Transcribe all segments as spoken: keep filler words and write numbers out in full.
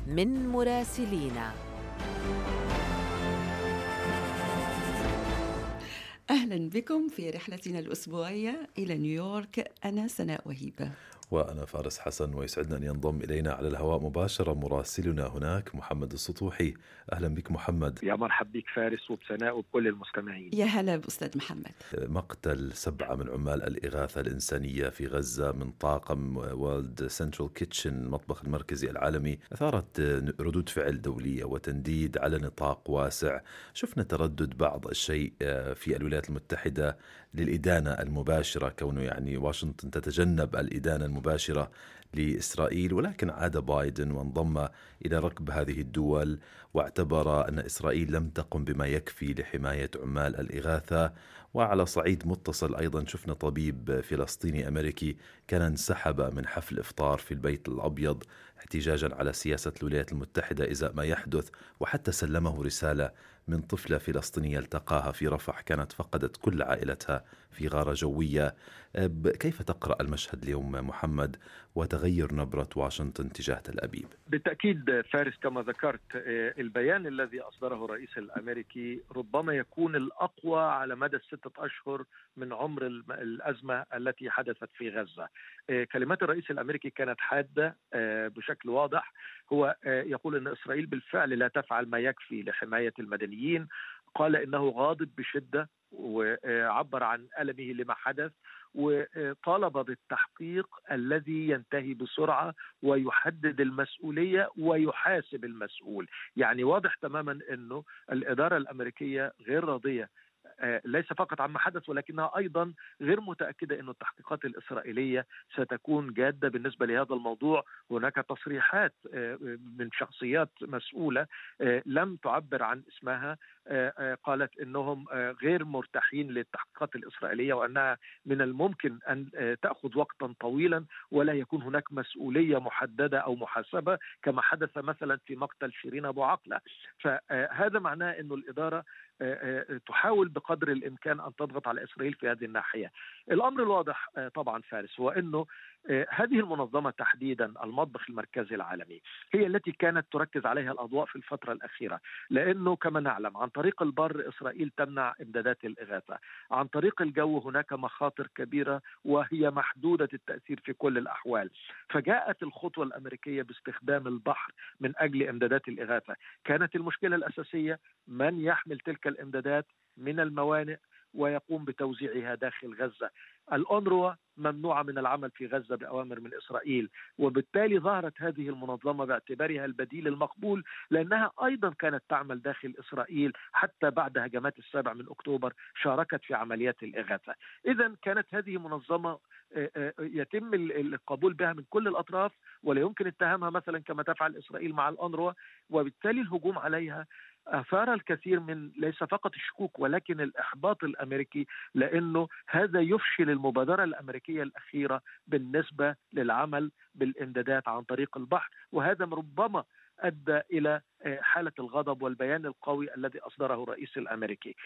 من مراسلينا. أهلا بكم في رحلتنا الأسبوعية إلى نيويورك. أنا سناء وهيبة وأنا فارس حسن، ويسعدنا أن ينضم إلينا على الهواء مباشرة مراسلنا هناك محمد السطوحي. أهلا بك محمد. يا مرحب بك فارس وبسناء وبكل المستمعين. يا هلا بأستاذ محمد. مقتل سبعة من عمال الإغاثة الإنسانية في غزة من طاقم وورلد سنترال كيتشن المطبخ المركزي العالمي أثارت ردود فعل دولية وتنديد على نطاق واسع. شفنا تردد بعض الشيء في الولايات المتحدة للإدانة المباشرة، كونه يعني واشنطن تتجنب الإدانة المباشرة لإسرائيل، ولكن عاد بايدن وانضم إلى ركب هذه الدول واعتبر أن إسرائيل لم تقم بما يكفي لحماية عمال الإغاثة. وعلى صعيد متصل أيضا شفنا طبيب فلسطيني أمريكي كان انسحب من حفل إفطار في البيت الأبيض احتجاجا على سياسة الولايات المتحدة إزاء ما يحدث، وحتى سلمه رسالة من طفلة فلسطينية التقاها في رفح كانت فقدت كل عائلتها في غارة جوية. كيف تقرأ المشهد اليوم محمد وتغير نبرة واشنطن تجاه تل أبيب؟ بالتأكيد فارس، كما ذكرت البيان الذي أصدره الرئيس الأمريكي ربما يكون الأقوى على مدى الستة أشهر من عمر الأزمة التي حدثت في غزة. كلمات الرئيس الأمريكي كانت حادة بشكل واضح. هو يقول أن إسرائيل بالفعل لا تفعل ما يكفي لحماية المدنيين. قال إنه غاضب بشدة وعبر عن ألمه لما حدث، وطالب بالتحقيق الذي ينتهي بسرعة ويحدد المسؤولية ويحاسب المسؤول. يعني واضح تماما أنه الإدارة الأمريكية غير راضية ليس فقط عما حدث، ولكنها أيضا غير متأكدة أن التحقيقات الإسرائيلية ستكون جادة بالنسبة لهذا الموضوع. هناك تصريحات من شخصيات مسؤولة لم تعبر عن اسمها، قالت أنهم غير مرتاحين للتحقيقات الإسرائيلية وأنها من الممكن أن تأخذ وقتا طويلا ولا يكون هناك مسؤولية محددة أو محاسبة كما حدث مثلا في مقتل شيرين أبو عقلة. فهذا معناه أن الإدارة تحاول بقدر الإمكان أن تضغط على إسرائيل في هذه الناحية. الأمر الواضح طبعا فارس هو أنه هذه المنظمة تحديدا المطبخ المركزي العالمي هي التي كانت تركز عليها الأضواء في الفترة الأخيرة، لأنه كما نعلم عن طريق البر إسرائيل تمنع إمدادات الإغاثة، عن طريق الجو هناك مخاطر كبيرة وهي محدودة التأثير في كل الأحوال. فجاءت الخطوة الأمريكية باستخدام البحر من أجل إمدادات الإغاثة. كانت المشكلة الأساسية من يحمل تلك الإمدادات من الموانئ ويقوم بتوزيعها داخل غزة. الأونروا ممنوعة من العمل في غزة بأوامر من إسرائيل، وبالتالي ظهرت هذه المنظمة باعتبارها البديل المقبول، لأنها أيضا كانت تعمل داخل إسرائيل حتى بعد هجمات السابع من أكتوبر، شاركت في عمليات الإغاثة. إذن كانت هذه منظمة يتم القبول بها من كل الأطراف ولا يمكن اتهامها مثلا كما تفعل إسرائيل مع الأونروا، وبالتالي الهجوم عليها أثار الكثير من ليس فقط الشكوك ولكن الإحباط الأمريكي، لأنه هذا يفشل المبادرة الأمريكية الأخيرة بالنسبة للعمل بالإمدادات عن طريق البحر، وهذا ربما أدى إلى حالة الغضب والبيان القوي الذي أصدره الرئيس الأمريكي.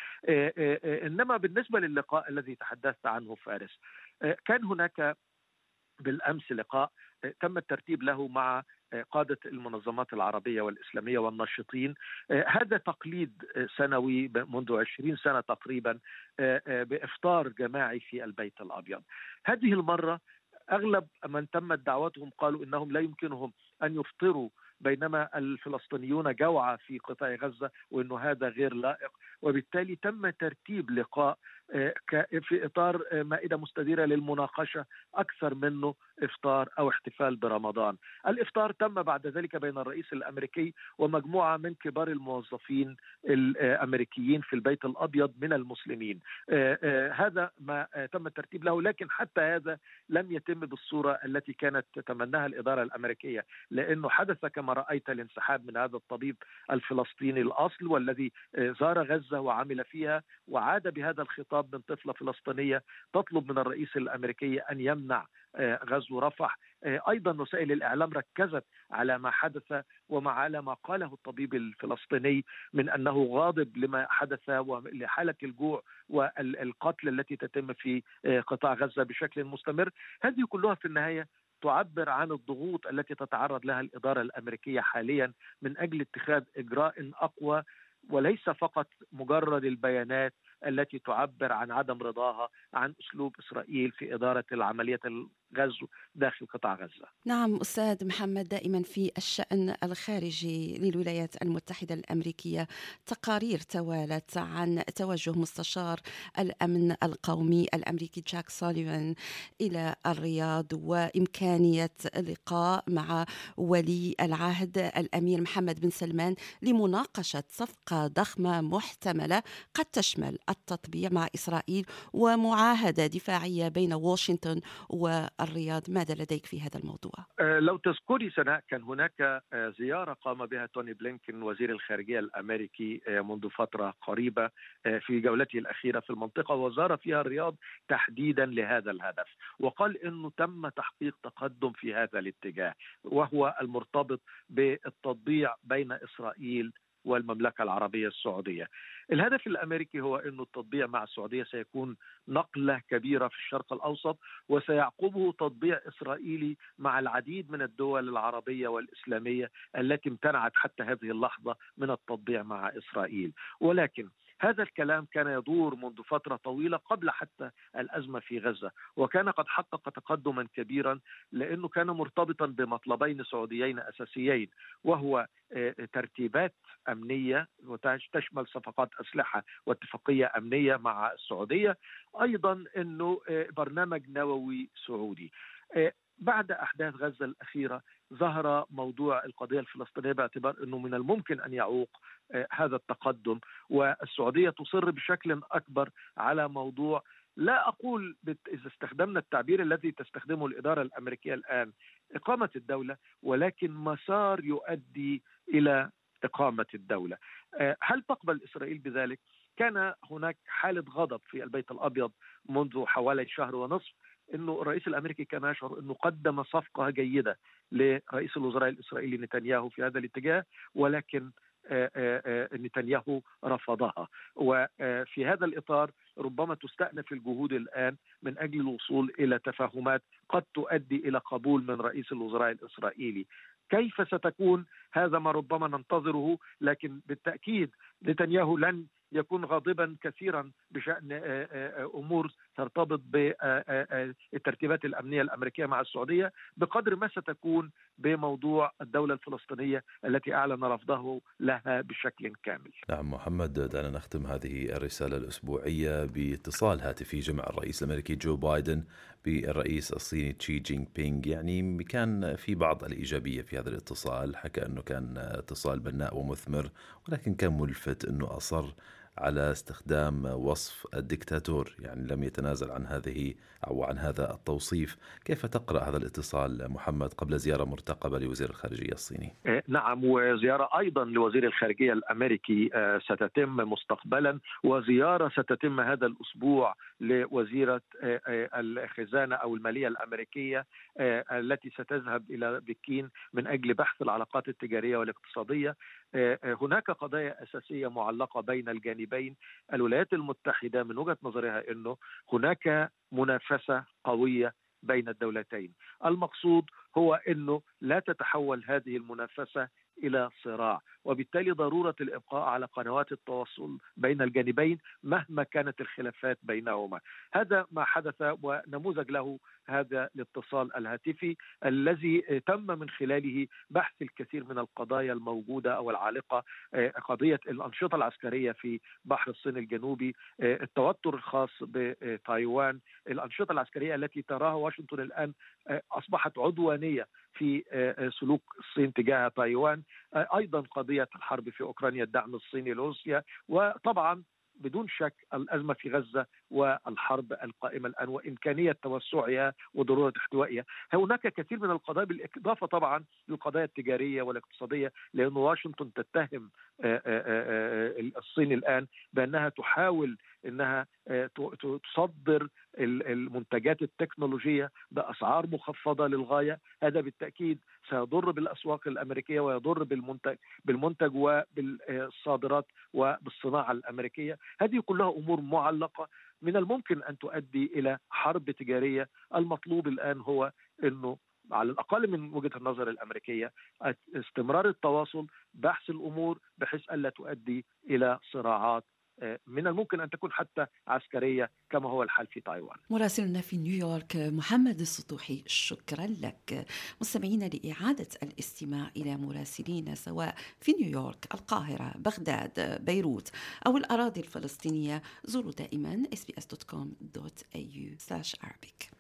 إنما بالنسبة للقاء الذي تحدثت عنه فارس، كان هناك بالأمس لقاء تم الترتيب له مع قادة المنظمات العربية والإسلامية والناشطين. هذا تقليد سنوي منذ عشرين سنة تقريبا بإفطار جماعي في البيت الأبيض. هذه المرة أغلب من تمت دعوتهم قالوا إنهم لا يمكنهم أن يفطروا بينما الفلسطينيون جوعى في قطاع غزة، وأنه هذا غير لائق، وبالتالي تم ترتيب لقاء في إطار مائدة مستديرة للمناقشة أكثر منه إفطار أو احتفال برمضان. الإفطار تم بعد ذلك بين الرئيس الأمريكي ومجموعة من كبار الموظفين الأمريكيين في البيت الأبيض من المسلمين. هذا ما تم الترتيب له، لكن حتى هذا لم يتم بالصورة التي كانت تتمناها الإدارة الأمريكية، لأنه حدث كما رأيت الانسحاب من هذا الطبيب الفلسطيني الأصل والذي زار غزة وعمل فيها، وعاد بهذا الخطاب من طفلة فلسطينية تطلب من الرئيس الأمريكي أن يمنع غزو رفح. أيضا وسائل الإعلام ركزت على ما حدث وعلى ما قاله الطبيب الفلسطيني من أنه غاضب لما حدث ولحالة الجوع والقتل التي تتم في قطاع غزة بشكل مستمر. هذه كلها في النهاية تعبر عن الضغوط التي تتعرض لها الإدارة الأمريكية حاليا من أجل اتخاذ إجراء أقوى، وليس فقط مجرد البيانات التي تعبر عن عدم رضاها عن أسلوب إسرائيل في إدارة العملية الغزو داخل قطاع غزة. نعم أستاذ محمد، دائما في الشأن الخارجي للولايات المتحدة الأمريكية تقارير توالت عن توجه مستشار الأمن القومي الأمريكي جاك سوليفان إلى الرياض وإمكانية اللقاء مع ولي العهد الأمير محمد بن سلمان لمناقشة صفقة ضخمة محتملة قد تشمل التطبيع مع إسرائيل ومعاهدة دفاعية بين واشنطن والرياض. ماذا لديك في هذا الموضوع؟ لو تذكري سناء، كان هناك زيارة قام بها توني بلينكن وزير الخارجية الأمريكي منذ فترة قريبة في جولته الأخيرة في المنطقة، وزار فيها الرياض تحديدا لهذا الهدف، وقال إنه تم تحقيق تقدم في هذا الاتجاه، وهو المرتبط بالتطبيع بين إسرائيل والمملكة العربية السعودية. الهدف الأمريكي هو أن التطبيع مع السعودية سيكون نقلة كبيرة في الشرق الأوسط، وسيعقبه تطبيع إسرائيلي مع العديد من الدول العربية والإسلامية التي امتنعت حتى هذه اللحظة من التطبيع مع إسرائيل. ولكن هذا الكلام كان يدور منذ فترة طويلة قبل حتى الأزمة في غزة، وكان قد حقق تقدما كبيرا لأنه كان مرتبطا بمطلبين سعوديين أساسيين، وهو ترتيبات أمنية وتشمل صفقات أسلحة واتفاقية أمنية مع السعودية، أيضا أنه برنامج نووي سعودي. بعد أحداث غزة الأخيرة ظهر موضوع القضية الفلسطينية باعتبار أنه من الممكن أن يعوق هذا التقدم، والسعودية تصر بشكل أكبر على موضوع، لا أقول إذا استخدمنا التعبير الذي تستخدمه الإدارة الأمريكية الآن إقامة الدولة، ولكن مسار يؤدي إلى إقامة الدولة. هل تقبل إسرائيل بذلك؟ كان هناك حالة غضب في البيت الأبيض منذ حوالي شهر ونصف، إنه الرئيس الأمريكي كان يشعر إنه قدم صفقة جيدة لرئيس الوزراء الإسرائيلي نتنياهو في هذا الاتجاه، ولكن نتنياهو رفضها. وفي هذا الإطار ربما تستأنف الجهود الآن من أجل الوصول إلى تفاهمات قد تؤدي إلى قبول من رئيس الوزراء الإسرائيلي. كيف ستكون هذا ما ربما ننتظره، لكن بالتأكيد نتنياهو لن يكون غاضبا كثيرا بشأن أمور ترتبط بالترتيبات الأمنية الأمريكية مع السعودية بقدر ما ستكون بموضوع الدولة الفلسطينية التي أعلن رفضه لها بشكل كامل. نعم محمد، دعنا نختم هذه الرسالة الأسبوعية باتصال هاتفي جمع الرئيس الأمريكي جو بايدن بالرئيس الصيني شي جينغ بينغ. يعني كان في بعض الإيجابية في هذا الاتصال، حكى أنه كان اتصال بناء ومثمر، ولكن كان ملفت أنه أصر على استخدام وصف الدكتاتور، يعني لم يتنازل عن هذه أو عن هذا التوصيف. كيف تقرأ هذا الاتصال محمد قبل زيارة مرتقبة لوزير الخارجية الصيني؟ نعم، وزيارة أيضا لوزير الخارجية الأمريكي ستتم مستقبلا، وزيارة ستتم هذا الأسبوع لوزيرة الخزانة أو المالية الأمريكية التي ستذهب إلى بكين من أجل بحث العلاقات التجارية والاقتصادية. هناك قضايا أساسية معلقة بين الجانبين. الولايات المتحدة من وجهة نظرها أنه هناك منافسة قوية بين الدولتين، المقصود هو أنه لا تتحول هذه المنافسة إلى صراع، وبالتالي ضرورة الإبقاء على قنوات التواصل بين الجانبين مهما كانت الخلافات بينهما. هذا ما حدث، ونموذج له هذا الاتصال الهاتفي الذي تم من خلاله بحث الكثير من القضايا الموجودة أو العالقة، قضية الأنشطة العسكرية في بحر الصين الجنوبي، التوتر الخاص بتايوان، الأنشطة العسكرية التي تراها واشنطن الآن أصبحت عدوانية في سلوك الصين تجاه تايوان، أيضا قضية الحرب في أوكرانيا، الدعم الصيني لروسيا، وطبعا بدون شك الأزمة في غزة والحرب القائمة الآن وإمكانية توسعها وضرورة احتوائها. هناك كثير من القضايا بالإضافة طبعا للقضايا التجارية والاقتصادية، لأن واشنطن تتهم الصين الآن بأنها تحاول أنها تصدر المنتجات التكنولوجية بأسعار مخفضة للغاية. هذا بالتأكيد سيضر بالأسواق الأمريكية ويضر بالمنتج بالمنتج وبالصادرات وبالصناعة الأمريكية. هذه كلها أمور معلقة من الممكن أن تؤدي إلى حرب تجارية. المطلوب الآن هو أنه على الأقل من وجهة النظر الأمريكية استمرار التواصل، بحث الأمور بحيث ألا تؤدي إلى صراعات من الممكن أن تكون حتى عسكرية كما هو الحال في تايوان. مراسلنا في نيويورك محمد السطوحي، شكرا لك. مستمعين، لإعادة الاستماع إلى مراسلين سواء في نيويورك، القاهرة، بغداد، بيروت أو الأراضي الفلسطينية زوروا دائما إس بي إس دوت كوم دوت إيه يو سلاش عربيك.